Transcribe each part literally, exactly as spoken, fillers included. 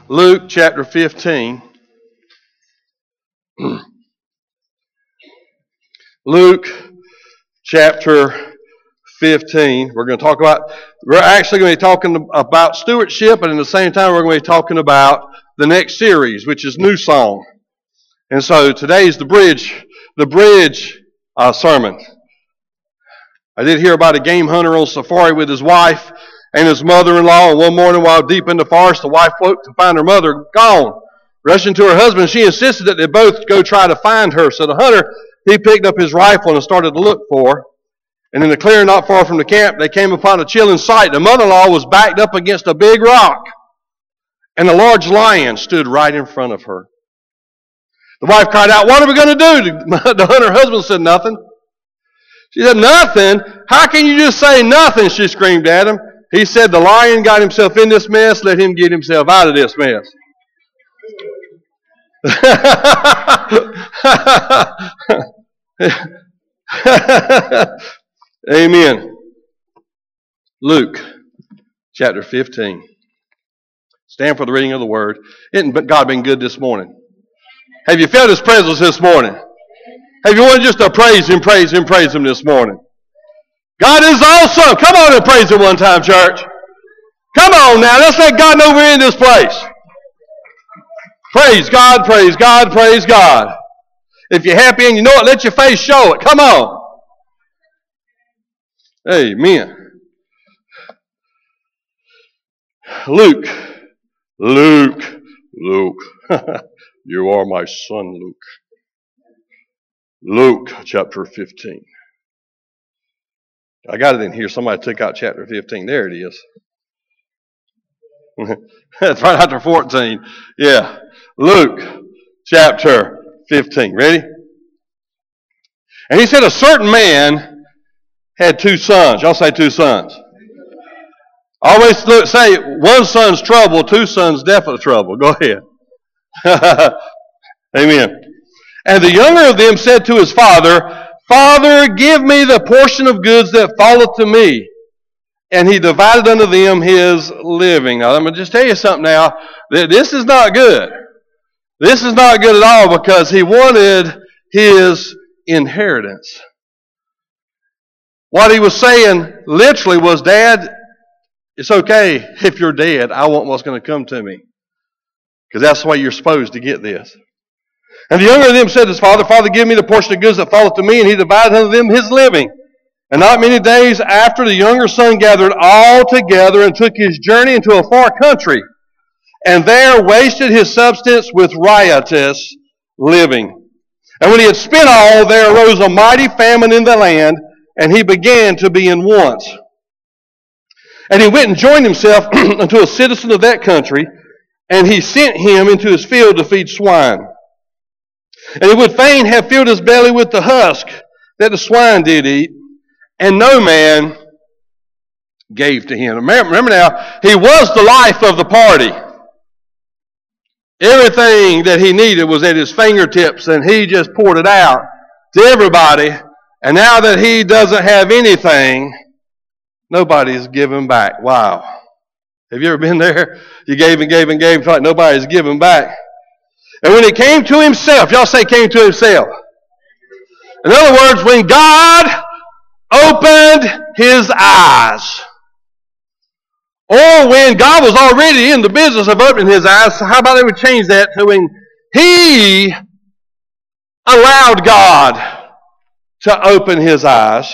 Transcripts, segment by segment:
Luke chapter fifteen. Luke chapter fifteen. We're going to talk about, we're actually going to be talking about stewardship, and at the same time we're going to be talking about the next series, which is New Song. And so today's the bridge, the bridge uh, sermon. I did hear about a game hunter on safari with his wife and his mother-in-law, and one morning while deep in the forest, the wife woke to find her mother gone. Rushing to her husband, she insisted that they both go try to find her. So the hunter, he picked up his rifle and started to look for her. And in the clearing not far from the camp, they came upon a chilling sight. The mother-in-law was backed up against a big rock, and a large lion stood right in front of her. The wife cried out, "What are we going to do?" The hunter husband said, "Nothing." She said, "Nothing? How can you just say nothing?" She screamed at him. He said, "The lion got himself in this mess. Let him get himself out of this mess." Amen. Luke chapter fifteen. Stand for the reading of the word. Isn't God been good this morning? Have you felt His presence this morning? Have you wanted just to praise Him, praise Him, praise Him this morning? God is awesome. Come on and praise Him one time, church. Come on now. Let's let God know we're in this place. Praise God, praise God, praise God. If you're happy and you know it, let your face show it. Come on. Amen. Luke. Luke. Luke. You are my son, Luke. Luke chapter fifteen. I got it in here. Somebody took out chapter fifteen. There it is. That's right after fourteen. Yeah. Luke chapter fifteen. Ready? And he said, a certain man had two sons. Y'all say two sons. Always look, say one son's trouble, two sons definite trouble. Go ahead. Amen. And the younger of them said to his father, "Father, give me the portion of goods that falleth to me." And he divided unto them his living. Now, I'm going to just tell you something now. This is not good. This is not good at all, because he wanted his inheritance. What he was saying literally was, "Dad, it's okay if you're dead. I want what's going to come to me. Because that's the way you're supposed to get this." And the younger of them said to his father, "Father, give me the portion of goods that falleth to me." And he divided unto them his living. And not many days after, the younger son gathered all together and took his journey into a far country, and there wasted his substance with riotous living. And when he had spent all, there arose a mighty famine in the land, and he began to be in want. And he went and joined himself unto a citizen of that country, and he sent him into his field to feed swine. And he would fain have filled his belly with the husk that the swine did eat, and no man gave to him. Remember now, he was the life of the party. Everything that he needed was at his fingertips, and he just poured it out to everybody. And now that he doesn't have anything, nobody's giving back. Wow. Have you ever been there? You gave and gave and gave, like nobody's giving back. And when it came to himself, y'all say came to himself. In other words, when God opened his eyes, or when God was already in the business of opening his eyes, so how about they would change that to when he allowed God to open his eyes.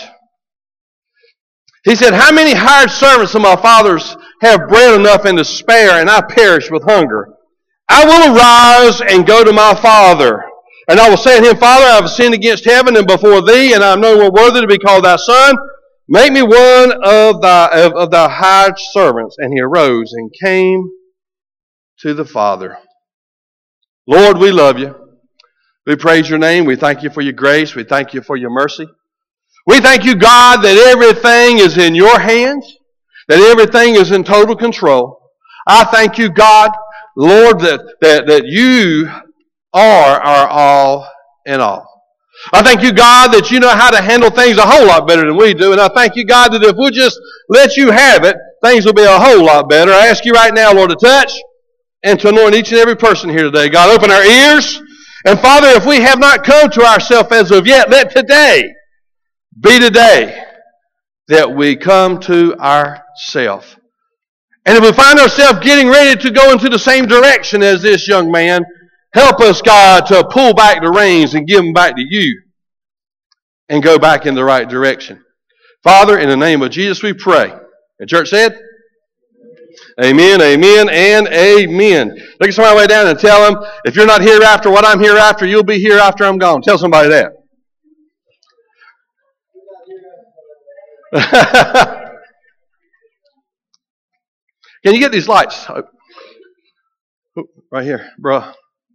He said, "How many hired servants of my father's have bread enough and to spare, and I perish with hunger? I will arise and go to my father, and I will say to him, Father, I have sinned against heaven and before thee, and I am no more worthy to be called thy son. Make me one of thy, of, of thy hired servants." And he arose and came to the father. Lord, we love you. We praise your name. We thank you for your grace. We thank you for your mercy. We thank you, God, that everything is in your hands, that everything is in total control. I thank you, God, Lord, that, that, that you are our all in all. I thank you, God, that you know how to handle things a whole lot better than we do. And I thank you, God, that if we'll just let you have it, things will be a whole lot better. I ask you right now, Lord, to touch and to anoint each and every person here today. God, open our ears. And Father, if we have not come to ourselves as of yet, let today be the day that we come to ourselves. And if we find ourselves getting ready to go into the same direction as this young man, help us, God, to pull back the reins and give them back to you and go back in the right direction. Father, in the name of Jesus we pray. The church said, amen, amen, and amen. Look at somebody way down and tell them, if you're not here after what I'm here after, you'll be here after I'm gone. Tell somebody that. Can you get these lights? Oh, right here, bro.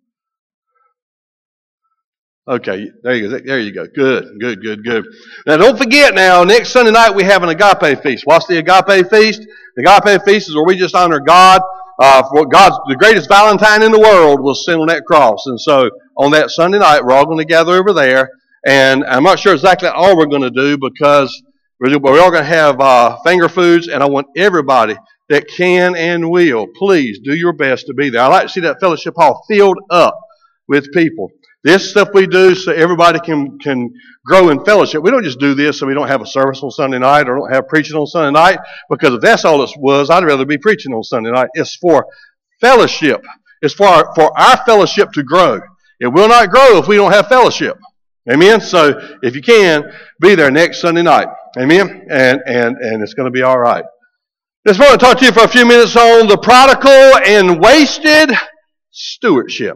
Okay, there you go. There you go. Good, good, good, good. Now, don't forget now, next Sunday night we have an agape feast. What's the agape feast? The agape feast is where we just honor God. Uh, for God's the greatest Valentine in the world was sent on that cross. And so on that Sunday night, we're all going to gather over there. And I'm not sure exactly all we're going to do because we're, we're all going to have uh, finger foods. And I want everybody that can and will, please do your best to be there. I like to see that fellowship hall filled up with people. This stuff we do so everybody can, can grow in fellowship. We don't just do this so we don't have a service on Sunday night or don't have preaching on Sunday night, because if that's all it was, I'd rather be preaching on Sunday night. It's for fellowship. It's for our, for our fellowship to grow. It will not grow if we don't have fellowship. Amen? So if you can, be there next Sunday night. Amen? And, and, and it's going to be all right. Just want to talk to you for a few minutes on the prodigal and wasted stewardship.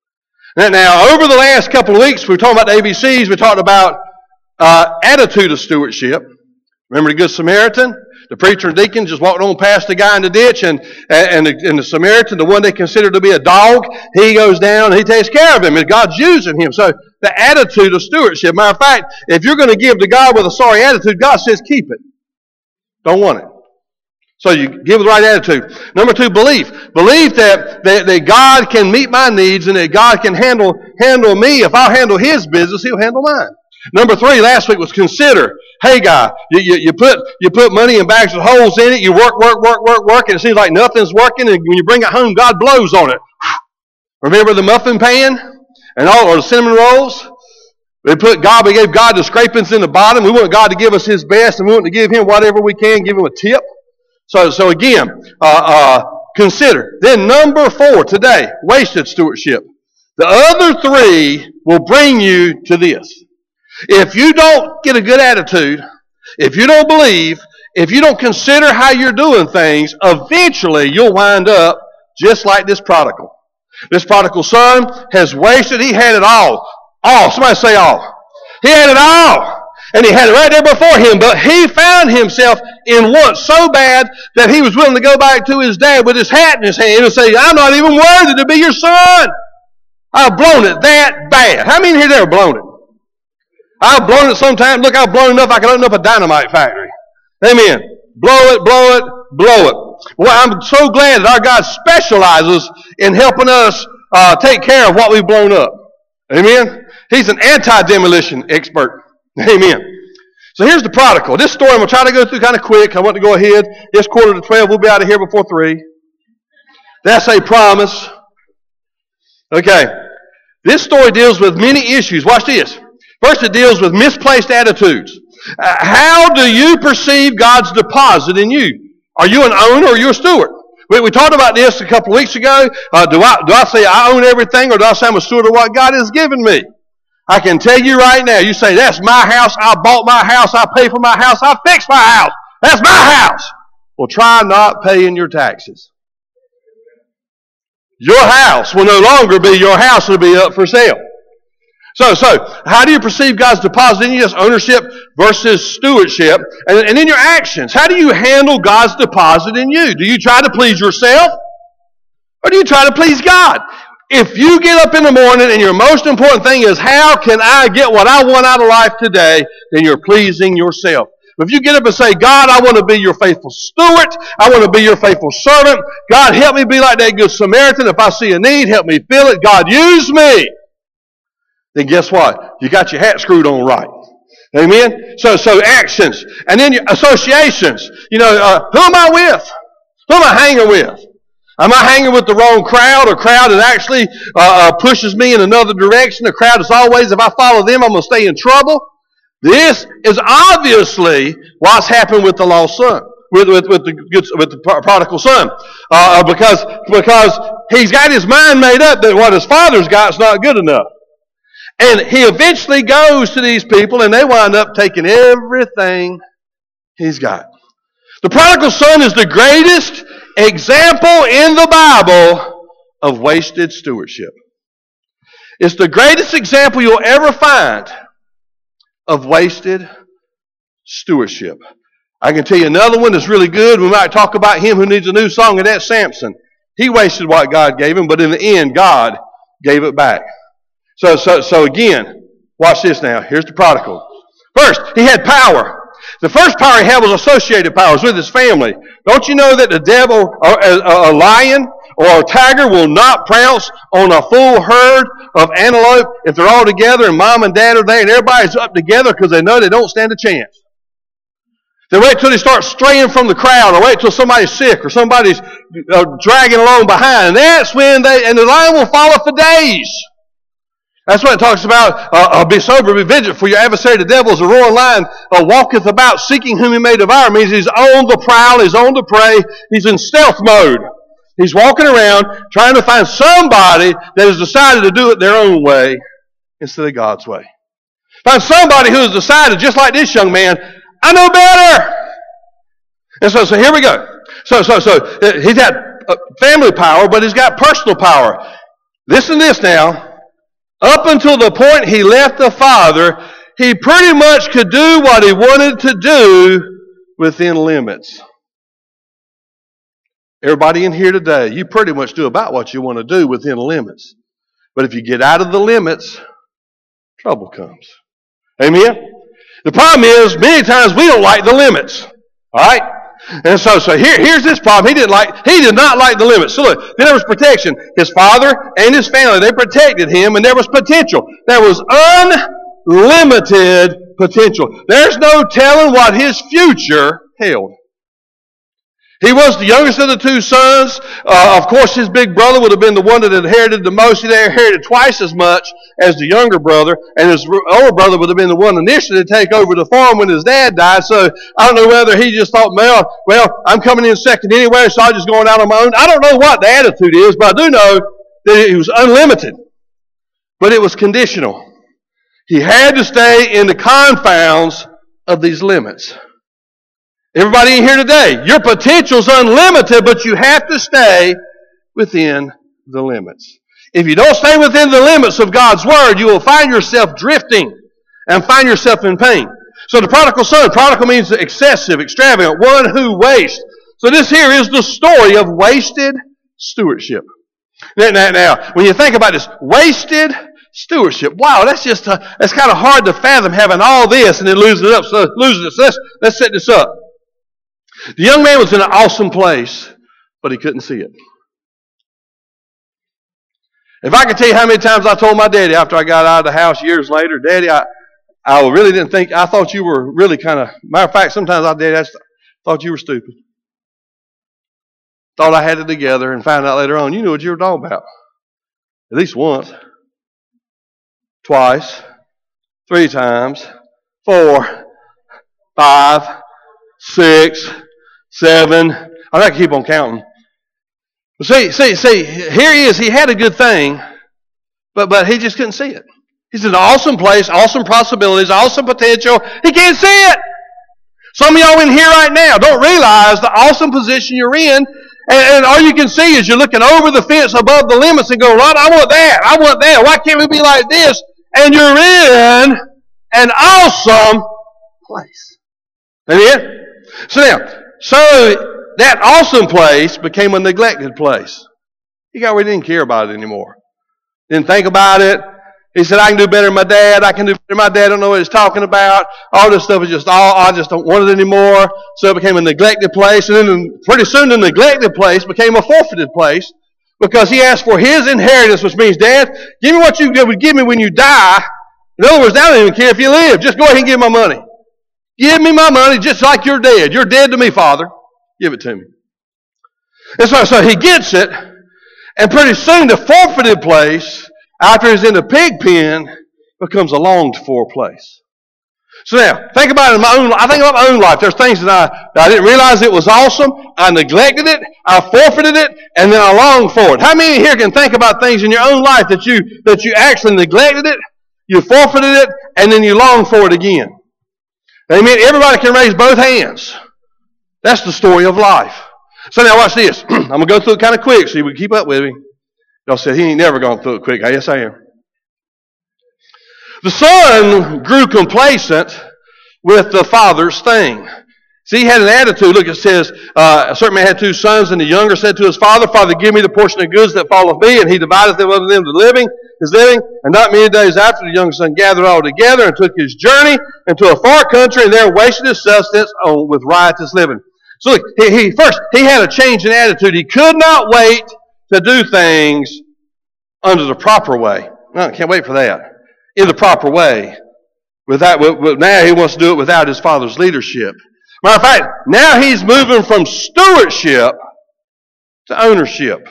Now, over the last couple of weeks, we were talking about the A B Cs. We talked about uh, attitude of stewardship. Remember the Good Samaritan? The preacher and deacon just walked on past the guy in the ditch, and, and, the, and the Samaritan, the one they consider to be a dog, he goes down and he takes care of him, and God's using him. So the attitude of stewardship. Matter of fact, if you're going to give to God with a sorry attitude, God says keep it. Don't want it. So you give the right attitude. Number two, belief. Belief that, that, that God can meet my needs and that God can handle, handle me. If I'll handle His business, He'll handle mine. Number three, last week was consider. Hey, God, you, you, you, put, you put money in bags with holes in it. You work, work, work, work, work, and it seems like nothing's working. And when you bring it home, God blows on it. Remember the muffin pan and all, or the cinnamon rolls? We put God, we gave God the scrapings in the bottom. We want God to give us His best, and we want to give Him whatever we can, give Him a tip. So, so again, uh, uh, consider. Then number four today, wasted stewardship. The other three will bring you to this. If you don't get a good attitude, if you don't believe, if you don't consider how you're doing things, eventually you'll wind up just like this prodigal. This prodigal son has wasted. He had it all. All. Somebody say all. He had it all. And he had it right there before him, but he found himself in want so bad that he was willing to go back to his dad with his hat in his hand and say, I'm not even worthy to be your son. I've blown it that bad. How many here have blown it? I've blown it sometimes. Look, I've blown enough I can open up a dynamite factory. Amen. Blow it, blow it, blow it. Well, I'm so glad that our God specializes in helping us uh, take care of what we've blown up. Amen. He's an anti-demolition expert. Amen. So here's the prodigal. This story I'm going to try to go through kind of quick. I want to go ahead. It's quarter to twelve. We'll be out of here before three. That's a promise. Okay. This story deals with many issues. Watch this. First, it deals with misplaced attitudes. Uh, how do you perceive God's deposit in you? Are you an owner or are you a steward? We, we talked about this a couple of weeks ago. Uh, do I, do I say I own everything, or do I say I'm a steward of what God has given me? I can tell you right now, you say, that's my house, I bought my house, I pay for my house, I fixed my house. That's my house. Well, try not paying your taxes. Your house will no longer be your house, it'll be up for sale. So, so, how do you perceive God's deposit in you? Just ownership versus stewardship. And, and in your actions, how do you handle God's deposit in you? Do you try to please yourself? Or do you try to please God? If you get up in the morning and your most important thing is, how can I get what I want out of life today, then you're pleasing yourself. But if you get up and say, God, I want to be your faithful steward. I want to be your faithful servant. God, help me be like that good Samaritan. If I see a need, help me fill it. God, use me. Then guess what? You got your hat screwed on right. Amen? So, so actions. And then your associations. You know, uh, who am I with? Who am I hanging with? Am I hanging with the wrong crowd, a crowd that actually uh, uh, pushes me in another direction, a crowd that's always, if I follow them, I'm going to stay in trouble? This is obviously what's happened with the lost son, with, with, with, the, with the prodigal son. Uh, because, because he's got his mind made up that what his father's got is not good enough. And he eventually goes to these people, and they wind up taking everything he's got. The prodigal son is the greatest example in the Bible of wasted stewardship. It's the greatest example you'll ever find of wasted stewardship. I can tell you another one that's really good. We might talk about him who needs a new song, and that's Samson. He wasted what God gave him, but in the end, God gave it back. So, so, so again, watch this now. Here's the prodigal. First, he had power. The first power he had was associated powers with his family. Don't you know that the devil, or a, a lion or a tiger will not pounce on a full herd of antelope if they're all together and mom and dad are there and everybody's up together because they know they don't stand a chance. They wait till they start straying from the crowd, or wait till somebody's sick or somebody's uh, dragging along behind. And that's when they, and the lion will follow for days. That's what it talks about. Uh, uh, be sober, be vigilant, for your adversary, the devil, is a roaring lion, uh, walketh about, seeking whom he may devour. It means he's on the prowl, he's on the prey, he's in stealth mode. He's walking around trying to find somebody that has decided to do it their own way instead of God's way. Find somebody who has decided, just like this young man, I know better. And so, so here we go. So, so, so uh, he's got uh, family power, but he's got personal power. Listen to this now. Up until the point he left the Father, he pretty much could do what he wanted to do within limits. Everybody in here today, you pretty much do about what you want to do within limits. But if you get out of the limits, trouble comes. Amen? The problem is, many times we don't like the limits. All right? And so, so here, here's this problem. He didn't like, he did not like the limits. So look, then there was protection. His father and his family, they protected him, and there was potential. There was unlimited potential. There's no telling what his future held. He was the youngest of the two sons. Uh, of course, his big brother would have been the one that inherited the most. He inherited twice as much as the younger brother. And his older brother would have been the one initially to take over the farm when his dad died. So I don't know whether he just thought, well, well, I'm coming in second anyway, so I'm just going out on my own. I don't know what the attitude is, but I do know that it was unlimited. But it was conditional. He had to stay in the confines of these limits. Everybody in here today, your potential is unlimited, but you have to stay within the limits. If you don't stay within the limits of God's Word, you will find yourself drifting and find yourself in pain. So the prodigal son, prodigal means excessive, extravagant, one who wastes. So this here is the story of wasted stewardship. Now, now, now when you think about this, wasted stewardship. Wow, that's just, a, that's kind of hard to fathom having all this and then losing it up. So losing it. So let's, let's set this up. The young man was in an awesome place, but he couldn't see it. If I could tell you how many times I told my daddy after I got out of the house years later, Daddy, I, I really didn't think, I thought you were really kind of, matter of fact, sometimes I did, I thought you were stupid. Thought I had it together and found out later on, you knew what you were talking about. At least once, twice, three times, four, five, six, seven. I'm not going to keep on counting. But see, see, see, here he is. He had a good thing, but, but he just couldn't see it. He's in an awesome place, awesome possibilities, awesome potential. He can't see it. Some of y'all in here right now don't realize the awesome position you're in, and, and all you can see is you're looking over the fence above the limits and go, Rod, I want that. I want that. Why can't we be like this? And you're in an awesome place. Amen? So now, so that awesome place became a neglected place. He got where he didn't care about it anymore. Didn't think about it. He said, I can do better than my dad. I can do better than my dad. I don't know what he's talking about. All this stuff is just all, I just don't want it anymore. So it became a neglected place. And then pretty soon the neglected place became a forfeited place because he asked for his inheritance, which means, Dad, give me what you would give me when you die. In other words, I don't even care if you live. Just go ahead and give me my money. Give me my money just like you're dead. You're dead to me, Father. Give it to me. And so, so he gets it, and pretty soon the forfeited place, after he's in the pig pen, becomes a longed-for place. So now, think about it in my own life. I think about my own life. There's things that I, that I didn't realize it was awesome. I neglected it. I forfeited it. And then I longed for it. How many here can think about things in your own life that you, that you actually neglected it, you forfeited it, and then you long for it again? Amen. Everybody can raise both hands. That's the story of life. So now watch this. I'm going to go through it kind of quick so you can keep up with me. Y'all said he ain't never gone through it quick. Yes, I am. The son grew complacent with the father's thing. See, he had an attitude. Look, it says, uh, a certain man had two sons, and the younger said to his father, Father, give me the portion of goods that falleth me. And he divided them unto them to living, his living. And not many days after, the younger son gathered all together and took his journey into a far country, and there wasted his substance on, with riotous living. So look, he, he first, he had a change in attitude. He could not wait to do things under the proper way. No, can't wait for that. In the proper way. Without, now he wants to do it without his father's leadership. Matter of fact, now he's moving from stewardship to ownership.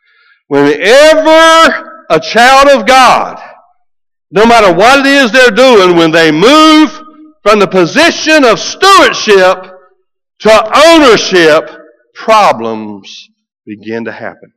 Whenever a child of God, no matter what it is they're doing, when they move from the position of stewardship to ownership, problems begin to happen.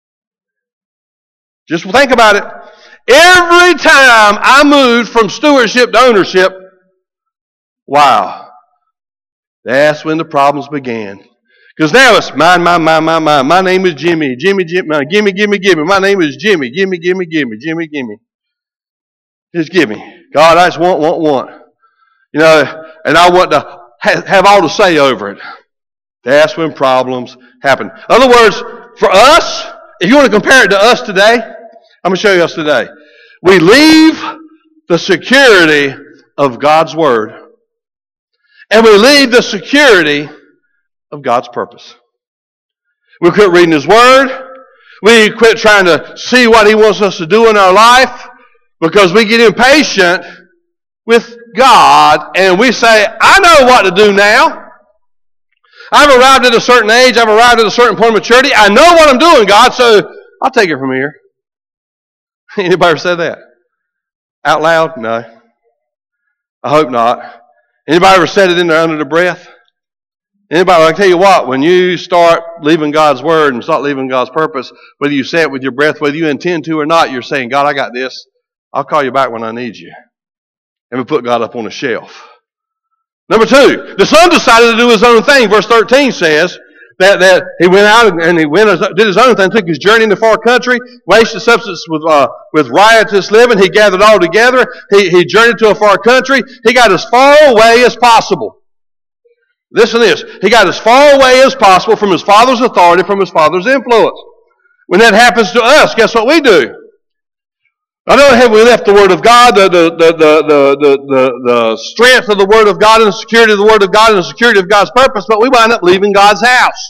Just think about it. Every time I moved from stewardship to ownership, wow, that's when the problems began. Because now it's mine, mine, mine, mine, mine. My name is Jimmy. Jimmy, Jimmy, gimme, gimme, gimme. My name is Jimmy. Gimme, gimme, gimme. Jimmy, gimme. Just give me. God, I just want, want, want. You know, and I want to have all to say over it. That's when problems happen. In other words, for us, if you want to compare it to us today, I'm going to show you us today. We leave the security of God's Word, and we leave the security of God's purpose. We quit reading His Word. We quit trying to see what He wants us to do in our life because we get impatient with God, and we say, I know what to do now. I've arrived at a certain age. I've arrived at a certain point of maturity. I know what I'm doing, God, so I'll take it from here. Anybody ever said that? Out loud? No. I hope not. Anybody ever said it in there under the breath? Anybody? I tell you what, when you start leaving God's Word and start leaving God's purpose, whether you say it with your breath, whether you intend to or not, you're saying, God, I got this. I'll call you back when I need you. And we put God up on a shelf. Number two, the son decided to do his own thing. Verse thirteen says that, that he went out and he went, did his own thing, took his journey in the far country, wasted substance with, uh, with riotous living. He gathered all together. He, he journeyed to a far country. He got as far away as possible. Listen to this. He got as far away as possible from his father's authority, from his father's influence. When that happens to us, guess what we do? Not only have we left the Word of God, the, the, the, the, the, the, the strength of the Word of God and the security of the Word of God and the security of God's purpose, but we wind up leaving God's house.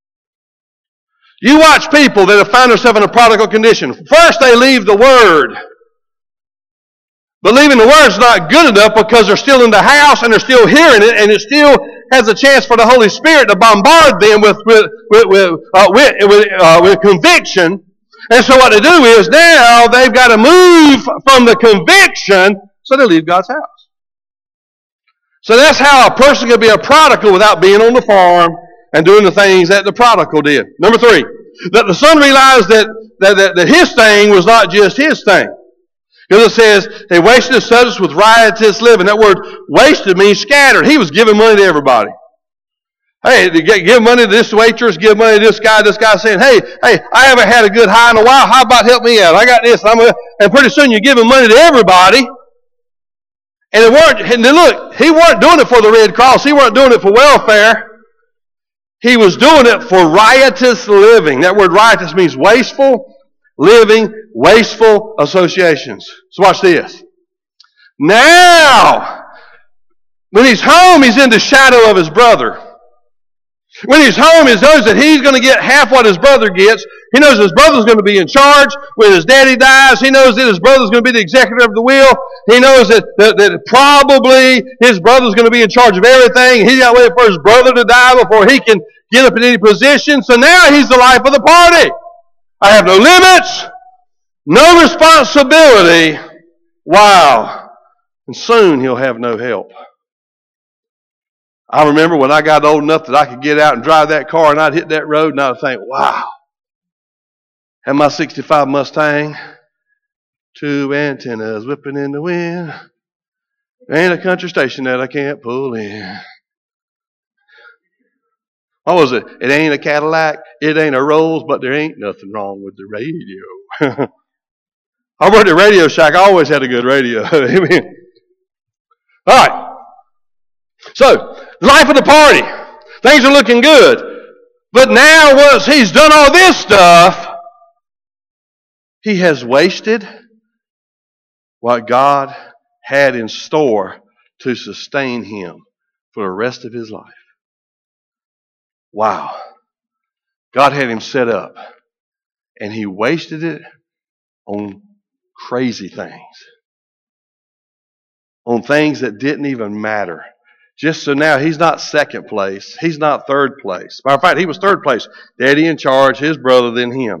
You watch people that have found themselves in a prodigal condition. First they leave the Word. But leaving the Word is not good enough because they're still in the house and they're still hearing it, and it still has a chance for the Holy Spirit to bombard them with, with, with, with, uh, with, with, uh, with conviction. And so what they do is now they've got to move from the conviction, so they leave God's house. So that's how a person can be a prodigal without being on the farm and doing the things that the prodigal did. Number three, that the son realized that, that, that, that his thing was not just his thing. Because it says, they wasted his substance with riotous living. That word wasted means scattered. He was giving money to everybody. Hey, give money to this waitress, give money to this guy, this guy saying, hey, hey, I haven't had a good high in a while. How about help me out? I got this. I'm gonna, and pretty soon you're giving money to everybody. And it weren't, and look, he weren't doing it for the Red Cross. He weren't doing it for welfare. He was doing it for riotous living. That word riotous means wasteful living, wasteful associations. So watch this. Now, when he's home, he's in the shadow of his brother. When he's home, he knows that he's going to get half what his brother gets. He knows his brother's going to be in charge. When his daddy dies, he knows that his brother's going to be the executor of the will. He knows that, that, that probably his brother's going to be in charge of everything. He's got to wait for his brother to die before he can get up in any position. So now he's the life of the party. I have no limits, no responsibility. Wow. And soon he'll have no help. I remember when I got old enough that I could get out and drive that car and I'd hit that road and I'd think, wow. And my sixty-five Mustang, two antennas whipping in the wind. There ain't a country station that I can't pull in. What was it? It ain't a Cadillac, it ain't a Rolls, but there ain't nothing wrong with the radio. I worked at Radio Shack. I always had a good radio. Amen. All right. So, the life of the party. Things are looking good. But now, once he's done all this stuff, he has wasted what God had in store to sustain him for the rest of his life. Wow. God had him set up, and he wasted it on crazy things. On things that didn't even matter. Just so now he's not second place. He's not third place. Matter of fact, he was third place. Daddy in charge, his brother, then him.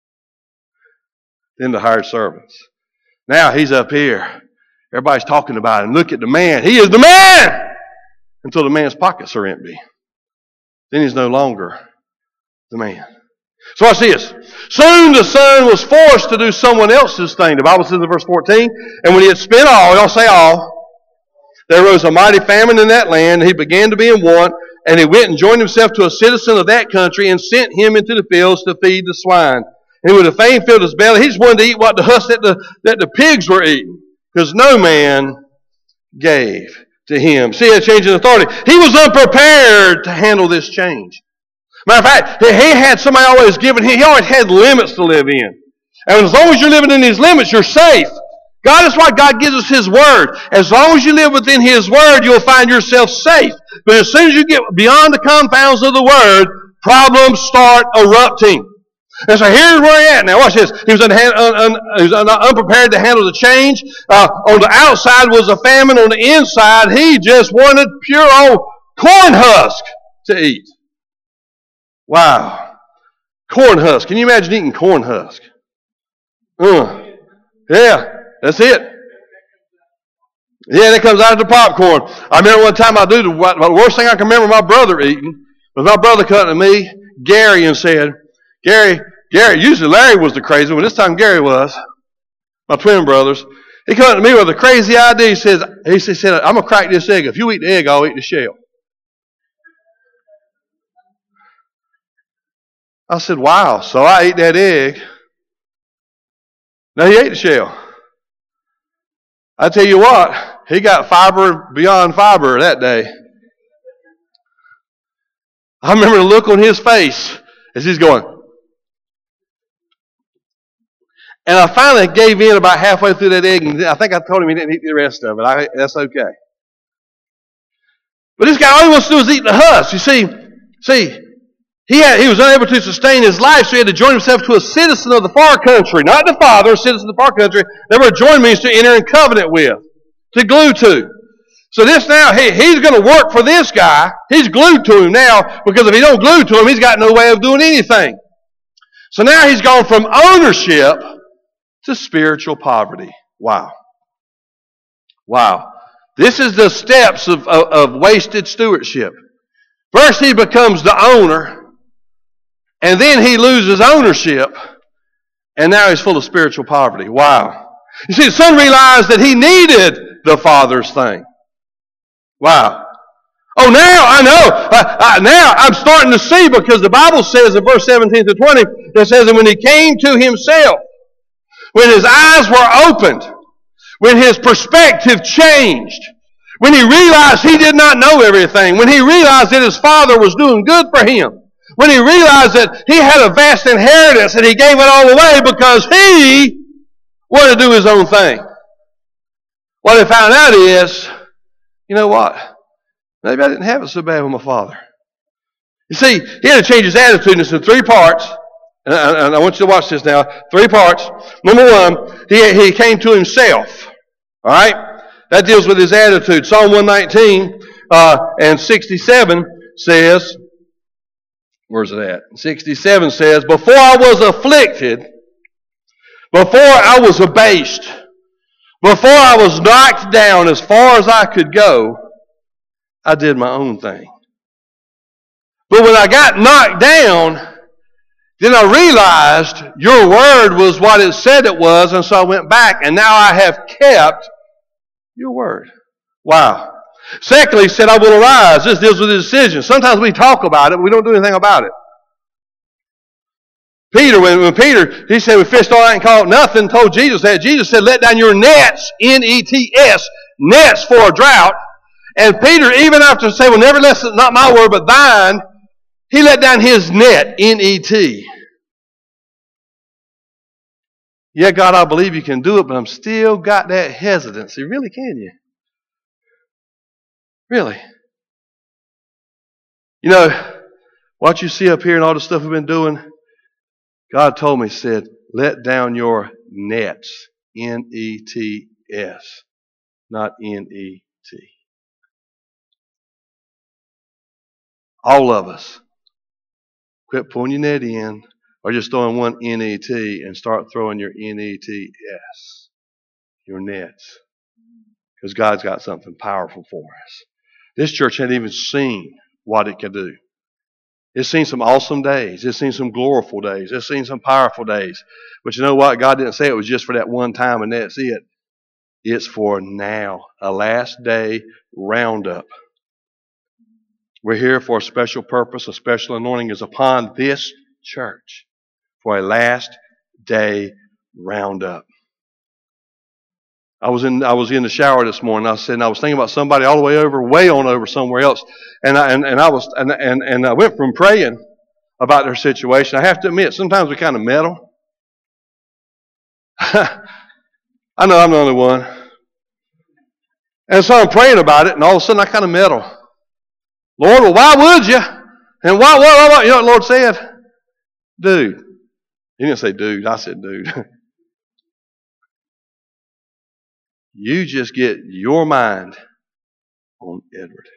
Then the hired servants. Now he's up here. Everybody's talking about him. Look at the man. He is the man! Until the man's pockets are empty. Then he's no longer the man. So watch this. Soon the son was forced to do someone else's thing. The Bible says in verse fourteen, and when he had spent all, y'all say all, there arose a mighty famine in that land, and he began to be in want, and he went and joined himself to a citizen of that country and sent him into the fields to feed the swine. And he would have fain filled his belly. He just wanted to eat what the husk that the, that the pigs were eating, because no man gave to him. See a change in authority. He was unprepared to handle this change. Matter of fact, he had somebody always giving him, he always had limits to live in. And as long as you're living in these limits, you're safe. God is why God gives us His Word. As long as you live within His Word, you'll find yourself safe. But as soon as you get beyond the confines of the Word, problems start erupting. And so here's where he's at now. Watch this. He was, un- un- un- he was un- unprepared to handle the change. Uh, on the outside was a famine. On the inside, he just wanted pure old corn husk to eat. Wow. Corn husk. Can you imagine eating corn husk? Uh, yeah. That's it. Yeah, that comes out of the popcorn. I remember one time I do the, the worst thing I can remember my brother eating was my brother cutting to me, Gary, and said, Gary, Gary, usually Larry was the crazy one. This time Gary was. My twin brothers. He came to me with a crazy idea. He says, he said, I'm going to crack this egg. If you eat the egg, I'll eat the shell. I said, wow. So I ate that egg. Now he ate the shell. I tell you what, he got fiber beyond fiber that day. I remember the look on his face as he's going. And I finally gave in about halfway through that egg, and I think I told him he didn't eat the rest of it. I, that's okay. But this guy, all he wants to do is eat the husk. You see, see, he had, he was unable to sustain his life, so he had to join himself to a citizen of the far country, not the father, a citizen of the far country. That word join means to enter in covenant with, to glue to. So this now, he, he's going to work for this guy. He's glued to him now, because if he don't glue to him, he's got no way of doing anything. So now he's gone from ownership to spiritual poverty. Wow. Wow. This is the steps of, of, of wasted stewardship. First he becomes the owner, and then he loses ownership, and now he's full of spiritual poverty. Wow. You see, the son realized that he needed the father's thing. Wow. Oh, now I know. Uh, uh, now I'm starting to see, because the Bible says in verse seventeen to twenty, it says, and when he came to himself, when his eyes were opened, when his perspective changed, when he realized he did not know everything, when he realized that his father was doing good for him, when he realized that he had a vast inheritance and he gave it all away because he wanted to do his own thing. What he found out is, you know what? Maybe I didn't have it so bad with my father. You see, he had to change his attitude, and it's in three parts. And I, and I want you to watch this now. Three parts. Number one, he, he came to himself. All right? That deals with his attitude. Psalm one nineteen uh, and sixty-seven says, Where's it at? sixty-seven says, before I was afflicted, before I was abased, before I was knocked down as far as I could go, I did my own thing. But when I got knocked down, then I realized your word was what it said it was, and so I went back, and now I have kept your word. Wow. Secondly, he said, I will arise. This deals with the decision. Sometimes we talk about it, but we don't do anything about it. Peter, when, when Peter, he said, we fished all night and caught nothing, told Jesus that. Jesus said, let down your nets, N E T S, nets for a drought. And Peter, even after saying, well, nevertheless, not my word, but thine, he let down his net, N E T. Yeah, God, I believe you can do it, but I'm still got that hesitancy. Really, can you? Really? You know, what you see up here and all the stuff we've been doing, God told me, said, let down your nets, N E T S, not N E T. All of us. Quit pulling your net in or just throwing one N E T and start throwing your N E T S, your nets. Because God's got something powerful for us. This church hadn't even seen what it could do. It's seen some awesome days. It's seen some gloriful days. It's seen some powerful days. But you know what? God didn't say it was just for that one time and that's it. It's for now. A last day roundup. We're here for a special purpose. A special anointing is upon this church for a last day roundup. I was in I was in the shower this morning. I said, and I was thinking about somebody all the way over, way on over somewhere else, and I and, and I was and, and and I went from praying about their situation. I have to admit, sometimes we kind of meddle. I know I'm the only one, and so I'm praying about it, and all of a sudden I kind of meddle. Lord, well, why would you? And why? What? What? You know what the Lord said? Dude, He didn't say dude. I said dude. You just get your mind on Edward.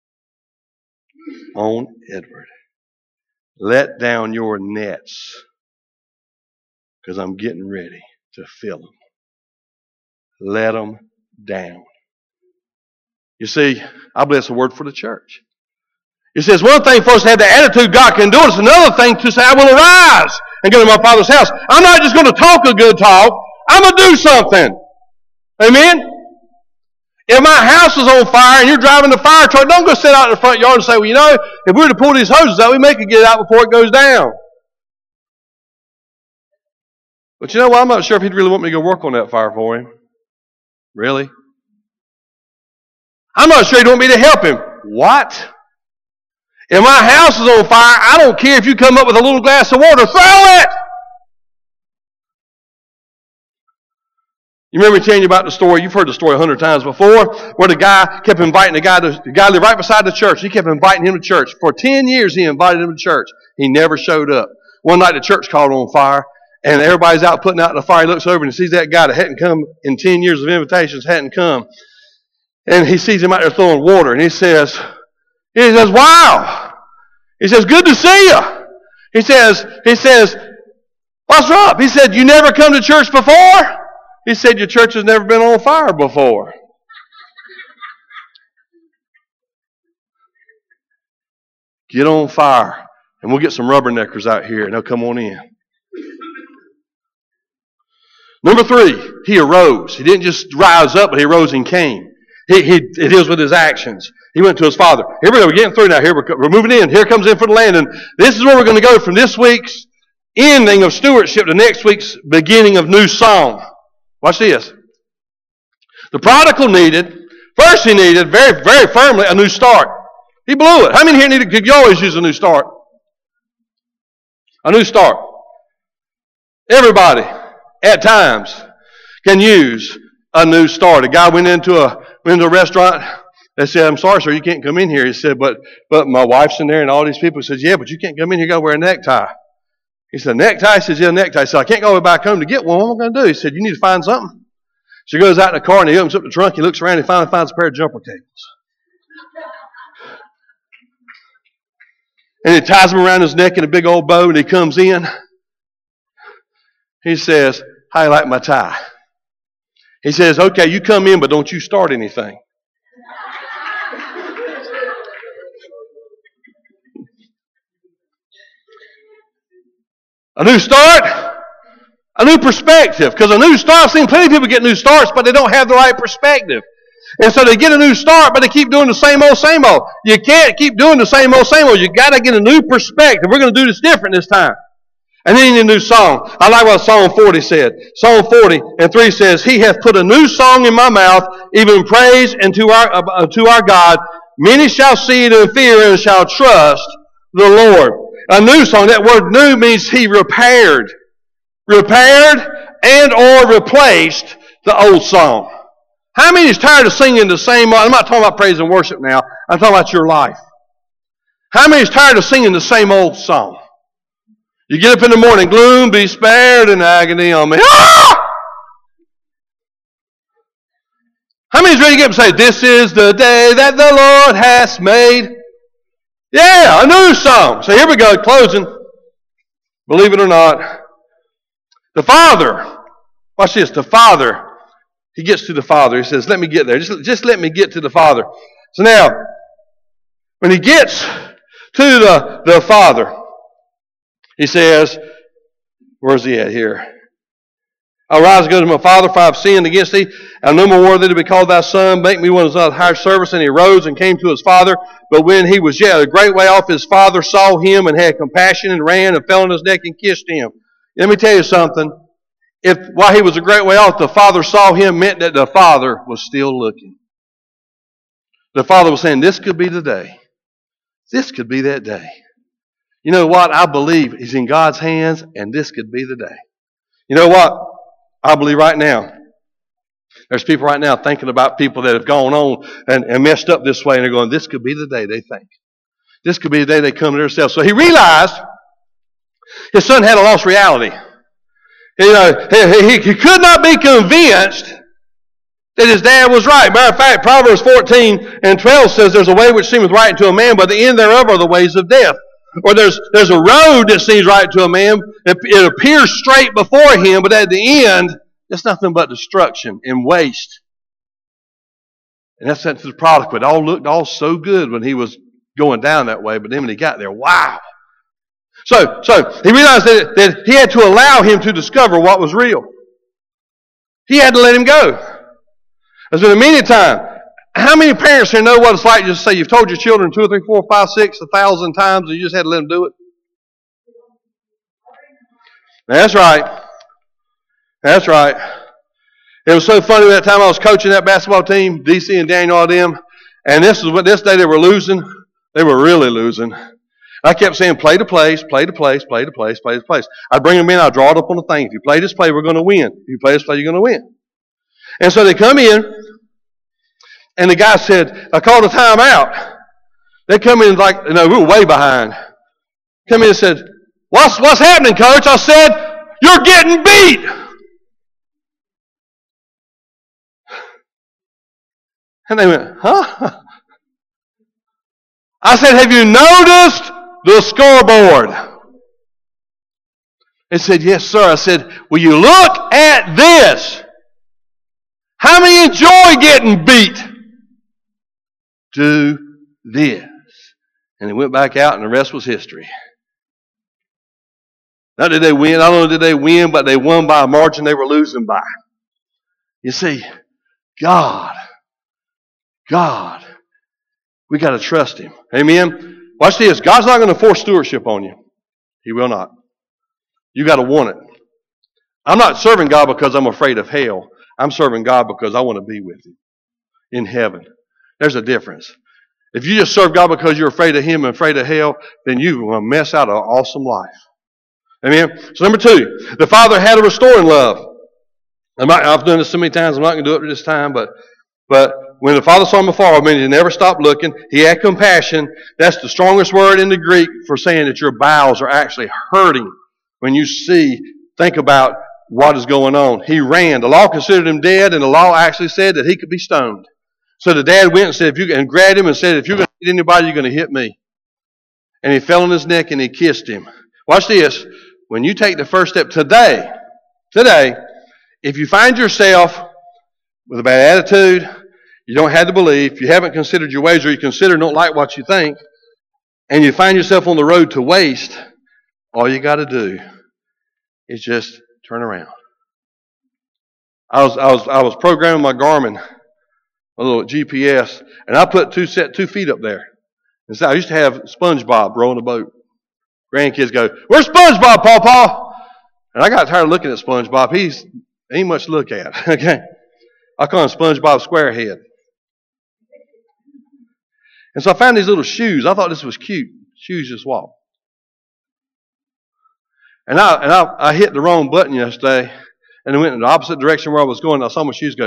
On Edward. Let down your nets because I'm getting ready to fill them. Let them down. You see, I bless the word for the church. It says one thing for us to have the attitude God can do it. It's another thing to say I will arise and go to my Father's house. I'm not just going to talk a good talk. I'm going to do something. Amen? If my house is on fire and you're driving the fire truck, don't go sit out in the front yard and say, well, you know, if we were to pull these hoses out, we may could get it out before it goes down. But you know what? I'm not sure if he'd really want me to go work on that fire for him. Really? I'm not sure he'd want me to help him. What? If my house is on fire, I don't care if you come up with a little glass of water. Throw it! You remember me telling you about the story, you've heard the story a hundred times before, where the guy kept inviting the guy, to, the guy lived right beside the church. He kept inviting him to church. For ten years he invited him to church. He never showed up. One night the church caught on fire, and everybody's out putting out the fire. He looks over and he sees that guy that hadn't come in ten years of invitations, hadn't come. And he sees him out there throwing water, and he says, he says, wow. He says, good to see you. He says, he says, what's up? He said, you never come to church before? He said, your church has never been on fire before. Get on fire. And we'll get some rubberneckers out here and they'll come on in. Number three, he arose. He didn't just rise up, but he arose and came. He, he, it deals with his actions. He went to his father. Here we go. We're getting through now. Here we're, we're moving in. Here comes in for the land. And this is where we're going to go from this week's ending of stewardship to next week's beginning of new song. Watch this. The prodigal needed, first he needed, very, very firmly, a new start. He blew it. How many here needed, could you always use a new start? A new start. Everybody, at times, can use a new start. A guy went into a, went into a restaurant. They said, I'm sorry, sir, you can't come in here. He said, but, but my wife's in there and all these people. He said, yeah, but you can't come in here. You got to wear a necktie. He said, necktie? He says, yeah, necktie. He said, I can't go back home to get one. What am I going to do? He said, you need to find something. So he goes out in the car and he opens up the trunk. He looks around and he finally finds a pair of jumper cables. And he ties him around his neck in a big old bow, and he comes in. He says, how you like my tie? He says, okay, you come in, but don't you start anything. A new start, a new perspective. Because a new start, I've seen plenty of people get new starts, but they don't have the right perspective. And so they get a new start, but they keep doing the same old, same old. You can't keep doing the same old, same old. You got to get a new perspective. We're going to do this different this time. And then a new song. I like what Psalm forty said. Psalm forty and three says, He hath put a new song in my mouth, even praise unto our, uh, to our God. Many shall see it and fear and shall trust the Lord. A new song. That word new means He repaired. Repaired and or replaced the old song. How many is tired of singing the same? I'm not talking about praise and worship now. I'm talking about your life. How many is tired of singing the same old song? You get up in the morning, gloom be spared and agony on me. Ah! How many is ready to get up and say, this is the day that the Lord has made? Yeah, a new song. So here we go, closing. Believe it or not. The Father, watch this, the Father, He gets to the Father. He says, let me get there. Just, just let me get to the Father. So now, when he gets to the, the Father, he says, where's he at here? I'll rise and go to my Father, for I have sinned against thee. I'm no more worthy to be called thy son. Make me one of thy higher servants. And he rose and came to his father. But when he was yet a great way off, his father saw him and had compassion and ran and fell on his neck and kissed him. Let me tell you something. If while he was a great way off, the Father saw him, meant that the Father was still looking. The Father was saying, this could be the day. This could be that day. You know what? I believe He's in God's hands, and this could be the day. You know what? I believe right now, there's people right now thinking about people that have gone on and, and messed up this way, and they're going, this could be the day they think. This could be the day they come to themselves. So he realized his son had a lost reality. You know, he, he could not be convinced that his dad was right. Matter of fact, Proverbs fourteen and twelve says, there's a way which seemeth right unto a man, but the end thereof are the ways of death. Or there's there's a road that seems right to a man. It, it appears straight before him, but at the end, it's nothing but destruction and waste. And that's that to the prodigal. It all looked all so good when he was going down that way, but then when he got there, wow. So, so he realized that, that he had to allow him to discover what was real. He had to let him go. There's been a many times. How many parents here know what it's like just to say you've told your children two or three, four, five, six, a thousand times and you just had to let them do it? That's right. That's right. It was so funny that time I was coaching that basketball team, D C and Daniel, all them, and this is what this day they were losing. They were really losing. I kept saying, play to place, play to place, play to place, play to place. I'd bring them in, I'd draw it up on the thing. If you play this play, we're going to win. If you play this play, you're going to win. And so they come in, and the guy said, I called a timeout. They come in like, no, we were way behind. Come in and said, what's, what's happening, coach? I said, you're getting beat. And they went, huh? I said, have you noticed the scoreboard? They said, yes, sir. I said, will you look at this? How many enjoy getting beat? Do this. And they went back out and the rest was history. Not did they win, not only did they win, but they won by a margin they were losing by. You see, God, God, we got to trust Him. Amen? Watch this. God's not going to force stewardship on you. He will not. You got to want it. I'm not serving God because I'm afraid of hell. I'm serving God because I want to be with Him in heaven. There's a difference. If you just serve God because you're afraid of Him and afraid of hell, then you're going to mess out an awesome life. Amen? So number two, the Father had a restoring love. I've done this so many times, I'm not going to do it this time, but but when the Father saw him afar, it means he never stopped looking. He had compassion. That's the strongest word in the Greek for saying that your bowels are actually hurting when you see, think about what is going on. He ran. The law considered him dead, and the law actually said that he could be stoned. So the dad went and said, if you and grabbed him and said, if you're going to hit anybody, you're going to hit me. And he fell on his neck and he kissed him. Watch this. When you take the first step today, today, if you find yourself with a bad attitude, you don't have to believe, you haven't considered your ways, or you consider don't like what you think, and you find yourself on the road to waste, all you got to do is just turn around. I was I was I was programming my Garmin, a little G P S, and I put two set two feet up there. And so I used to have SpongeBob rowing a boat. Grandkids go, "Where's SpongeBob, Pawpaw?" And I got tired of looking at SpongeBob. He's ain't much to look at. Okay, I call him SpongeBob Squarehead. And so I found these little shoes. I thought this was cute. Shoes just walk. And I and I, I hit the wrong button yesterday, and it went in the opposite direction where I was going. I saw my shoes go.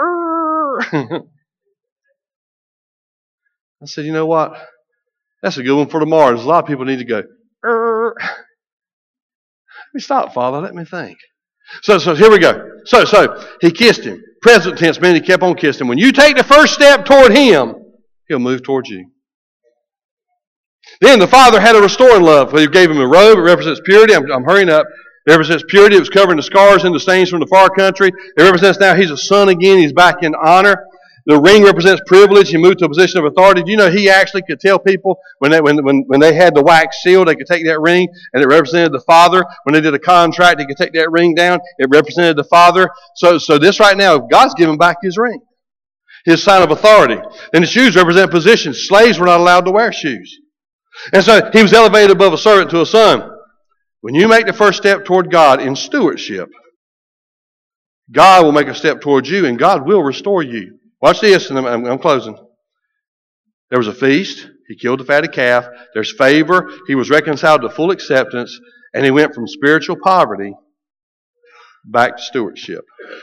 I said, you know what? That's a good one for tomorrow. There's a lot of people need to go. Let me stop, Father. Let me think. So, so here we go. So, so he kissed him. Present tense meaning he kept on kissing him. When you take the first step toward him, he'll move towards you. Then the Father had a restoring love. He gave him a robe. It represents purity. I'm, I'm hurrying up. It represents purity. It was covering the scars and the stains from the far country. It represents now he's a son again. He's back in honor. The ring represents privilege. He moved to a position of authority. Do you know he actually could tell people when they, when, when, when they had the wax seal, they could take that ring, and it represented the Father. When they did a contract, they could take that ring down. It represented the Father. So, so this right now, God's giving back his ring, his sign of authority. Then the shoes represent position. Slaves were not allowed to wear shoes. And so he was elevated above a servant to a son. When you make the first step toward God in stewardship, God will make a step towards you, and God will restore you. Watch this, and I'm, I'm closing. There was a feast. He killed the fatted calf. There's favor. He was reconciled to full acceptance, and he went from spiritual poverty back to stewardship.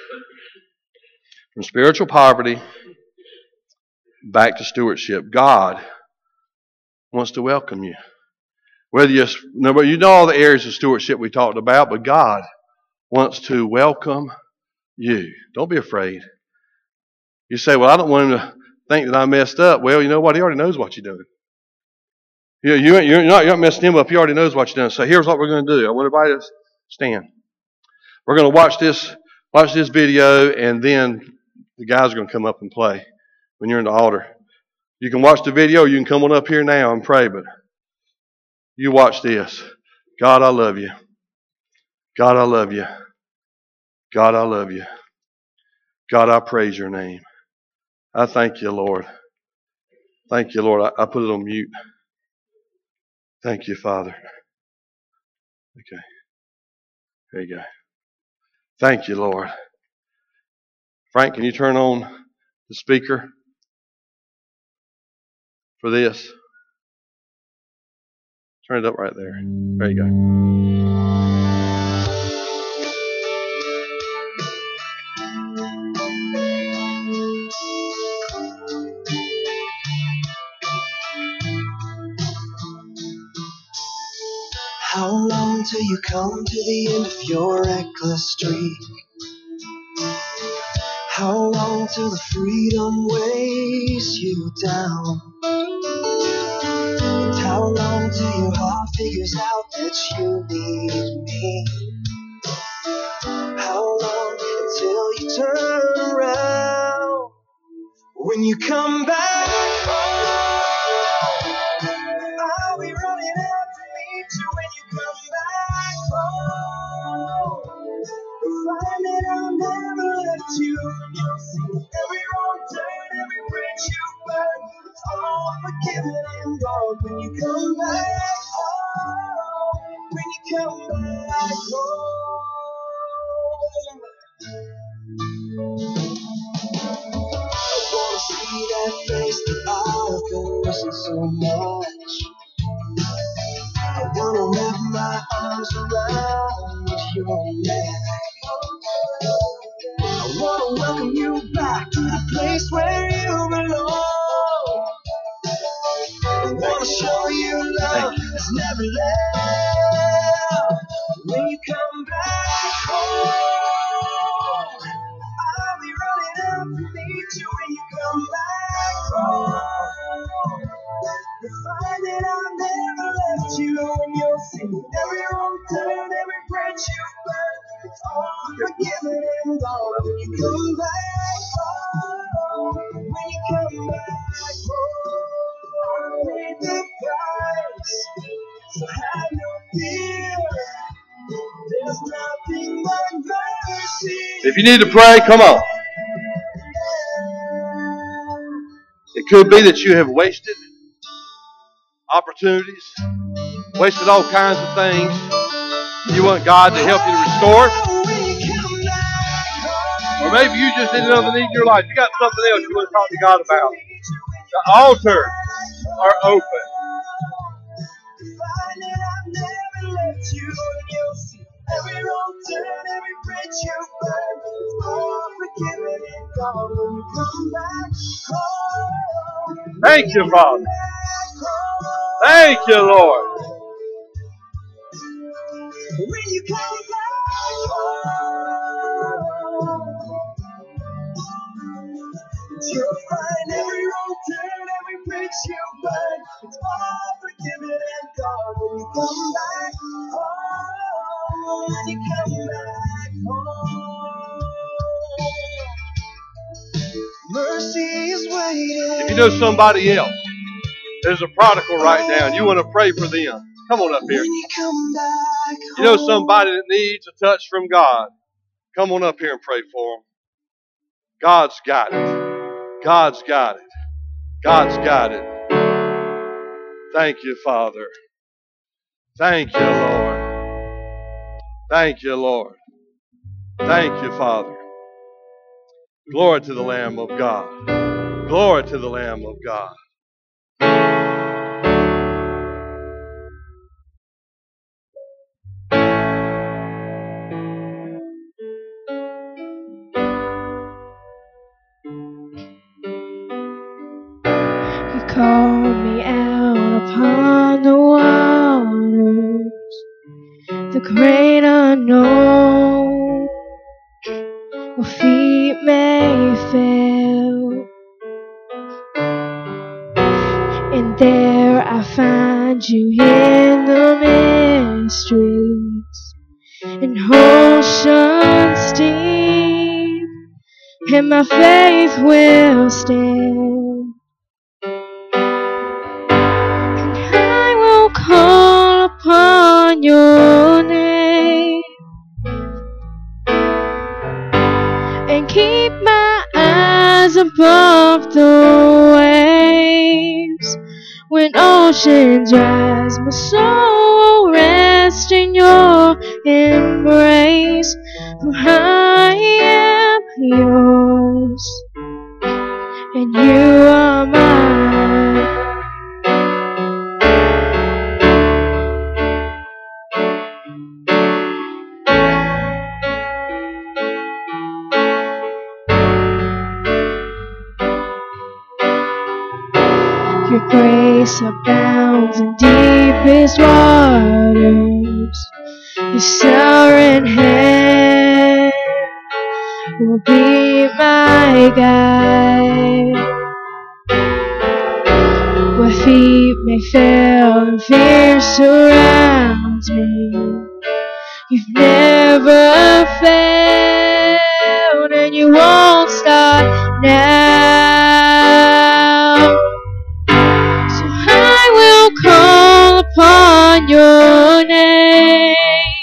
From spiritual poverty back to stewardship. God wants to welcome you. Whether you, you know all the areas of stewardship we talked about, but God wants to welcome you. Don't be afraid. You say, well, I don't want him to think that I messed up. Well, you know what? He already knows what you're doing. You, you, you're, not, you're not messing him up. He already knows what you're doing. So here's what we're going to do. I want everybody to stand. We're going to watch this, watch this video, and then the guys are going to come up and play when you're in the altar. You can watch the video, or you can come on up here now and pray, but you watch this. God, I love you. God, I love you. God, I love you. God, I praise your name. I thank you, Lord. Thank you, Lord. I, I put it on mute. Thank you, Father. Okay. There you go. Thank you, Lord. Frank, can you turn on the speaker for this? Turn it up right there. There you go. How long till you come to the end of your reckless streak? How long till the freedom weighs you down? And how long till your heart figures out that you need me? How long until you turn around? When you come back home, I'll be running out to meet you when you come back home. You'll find that I'll never let you. You'll see every wrong turn, every bridge you burn. It's all forgiven and gone when you come back home. When you come back home. I wanna see that face that I've been missing so much. I wanna wrap my arms around your neck. I wanna welcome you back to the place where you belong. I wanna show you love that's never left. When you come back home, I'll be running out to meet you when you come back home. You'll find that I'll never let forgiven and gone. When you come back home, when you come back home, I paid the price, so have no fear. There's nothing but mercy. If you need to pray, come on. It could be that you have wasted opportunities, wasted all kinds of things. You want God to help you to restore. Or maybe you just need another need in your life. You got something else you want to talk to God about. The altars are open. Every wrong turn, every bridge you burn, it's all forgiven and gone when you come back home. Thank you, Father. Thank you, Lord. When you come back home, you'll find every wrong turn, every bridge you burn, it's all forgiven and gone when you come back home. When you come back home, mercy is waiting. If you know somebody else, there's a prodigal right now, and you want to pray for them, come on up here. When you come back home, You know somebody that needs a touch from God, come on up here and pray for them. God's got it. God's got it. God's got it. Thank you, Father. Thank you, Lord. Thank you, Lord. Thank you, Father. Glory to the Lamb of God. Glory to the Lamb of God. You called me out upon the waters, the great unknown, where feet may fail, and there I find you in the mysteries, in oceans deep, and my faith will stand. Call upon your name and keep my eyes above the waves. When oceans rise, my soul will rest in your embrace. For I am yours and you are mine. Your grace abounds in deepest waters. Your sovereign hand will be my guide. Where feet may fail and fear surrounds me, you've never failed and you won't start now. Call upon your name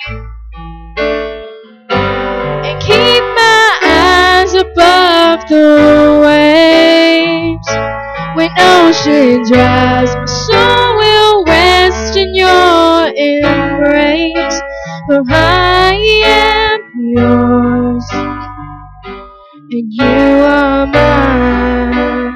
and keep my eyes above the waves. When oceans rise, my soul will rest in your embrace. For I am yours and you are mine.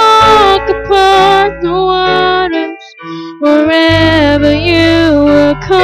Wherever you will come.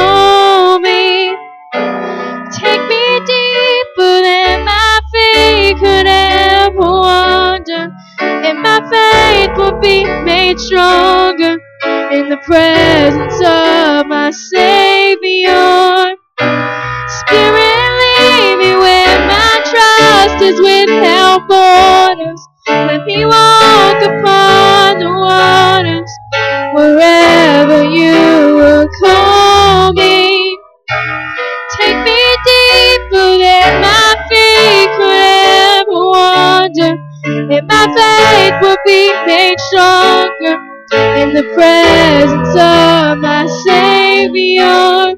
my Savior. Spirit, lead me where my trust is without borders. Let me walk upon the waters wherever you will call me. Take me deeper than my feet could ever wander, and my faith will be made stronger in the presence of my Savior.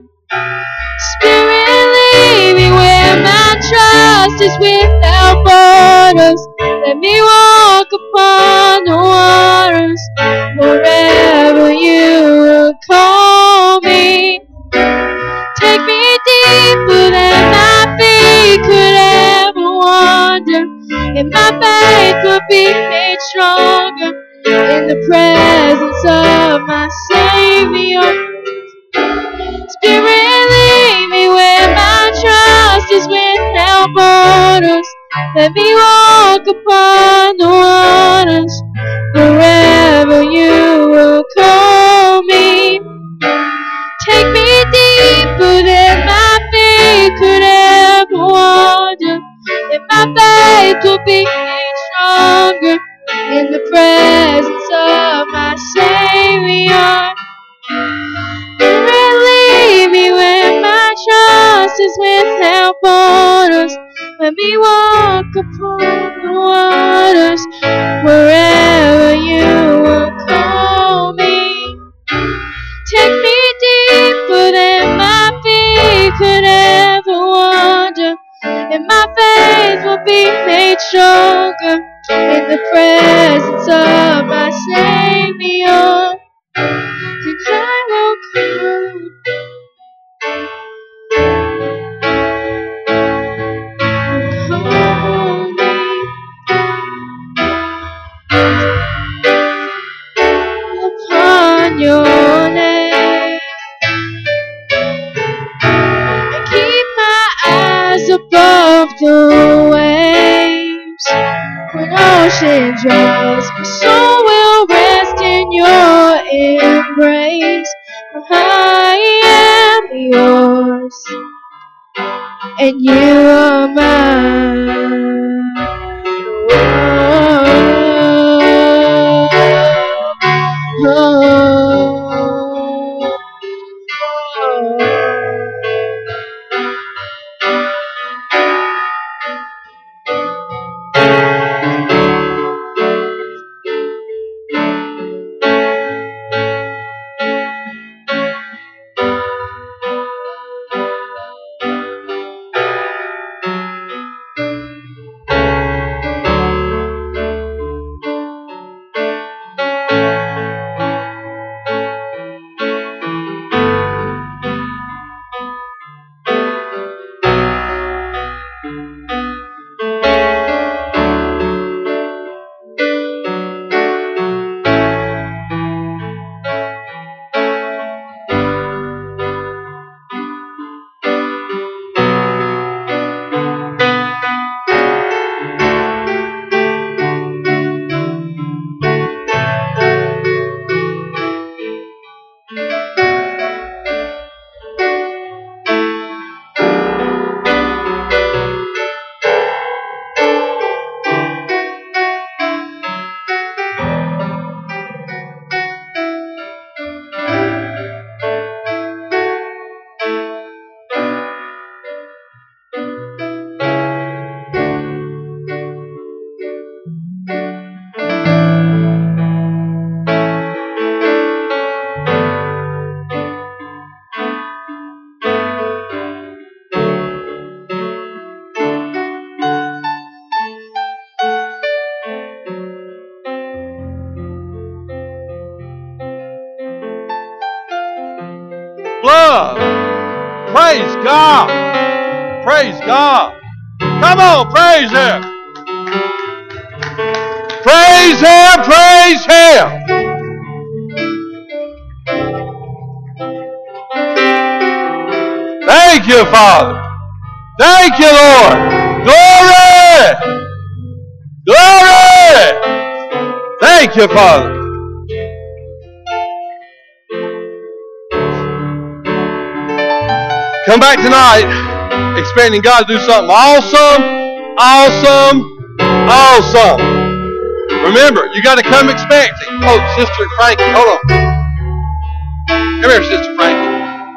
Spirit, lead me where my trust is without borders. Let me walk upon the waters wherever you will call me. Take me deeper than my feet could ever wander, and my faith will be made stronger in the presence of my Savior. Spirit, lead me where my trust is without borders. Let me walk upon the waters wherever you will call me. Take me deeper than my feet could ever wander, and my faith will be made stronger in the presence of my Savior. Spirit, lead me where my trust is without borders. Let me walk upon the waters wherever you will call me. Take me deeper than my feet could ever wander, and my faith will be made stronger in the presence of my Savior. And I will come. Call me upon your name, and keep my eyes above the waves. When oceans rise, my soul will rest in your embrace. For I am yours, and you are mine. Oh, oh, oh. Love. Praise God. Praise God. Come on, praise Him. Praise Him, praise Him. Thank you, Father. Thank you, Lord. Glory. Glory. Thank you, Father. Come back tonight expecting God to do something awesome, awesome, awesome. Remember, you got to come expecting. Oh, Sister Frankie, hold on. Come here, Sister Frankie.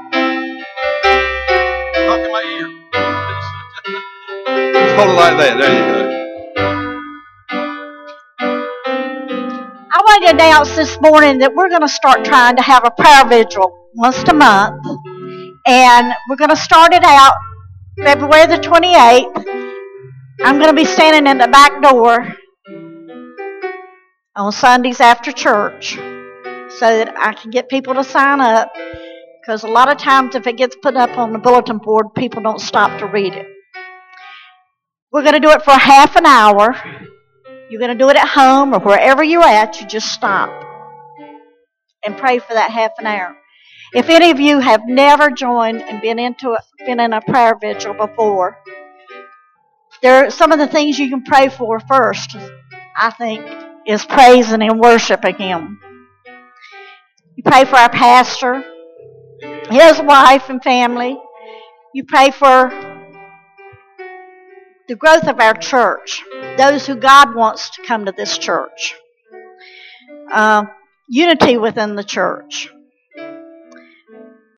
Talk in my ear. Just hold it like that. There you go. I wanted to announce this morning that we're going to start trying to have a prayer vigil once a month. And we're going to start it out February the twenty-eighth. I'm going to be standing in the back door on Sundays after church so that I can get people to sign up. Because a lot of times if it gets put up on the bulletin board, people don't stop to read it. We're going to do it for half an hour. You're going to do it at home or wherever you're at. You just stop and pray for that half an hour. If any of you have never joined and been into a, been in a prayer vigil before, there are some of the things you can pray for first, I think, is praising and worshiping Him. You pray for our pastor, his wife and family. You pray for the growth of our church, those who God wants to come to this church. Uh, unity within the church.